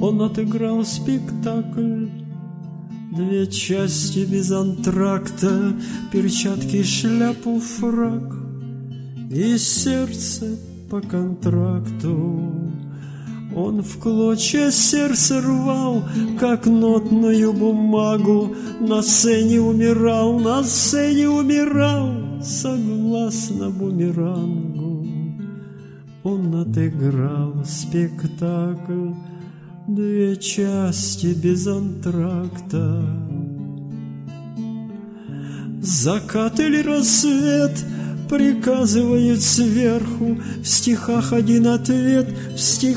Он отыграл спектакль, 2 части без антракта, перчатки, шляпу, фрак и сердце по контракту. Он в клочья сердце рвал, как нотную бумагу, на сцене умирал, согласно бумерангу. Он отыграл спектакль, 2 части без антракта. Закат или рассвет приказывают сверху, в стихах один ответ, в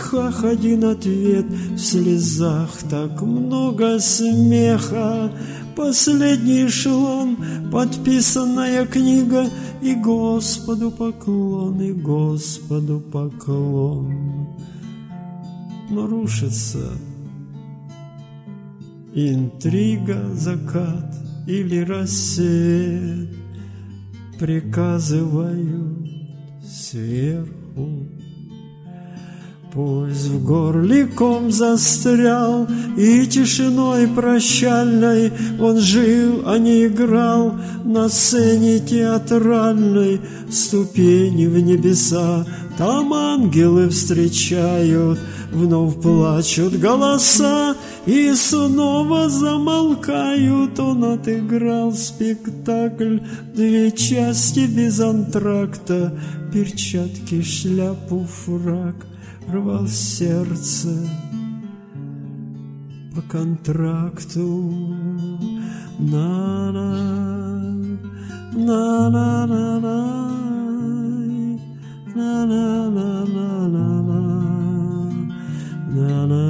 слезах так много смеха. Последний эшелон, подписанная книга, и Господу поклон, Но рушится интрига, закат или рассвет приказывают сверху. Пусть в горле ком застрял, и тишиной прощальной он жил, а не играл на сцене театральной. Ступени в небеса, там ангелы встречают, вновь плачут голоса и снова замолкают. Он отыграл спектакль, 2 части без антракта, перчатки, шляпу, фрак, рвал сердце по контракту. На-на, на-на-на-на, на-на-на-на-на, на-на.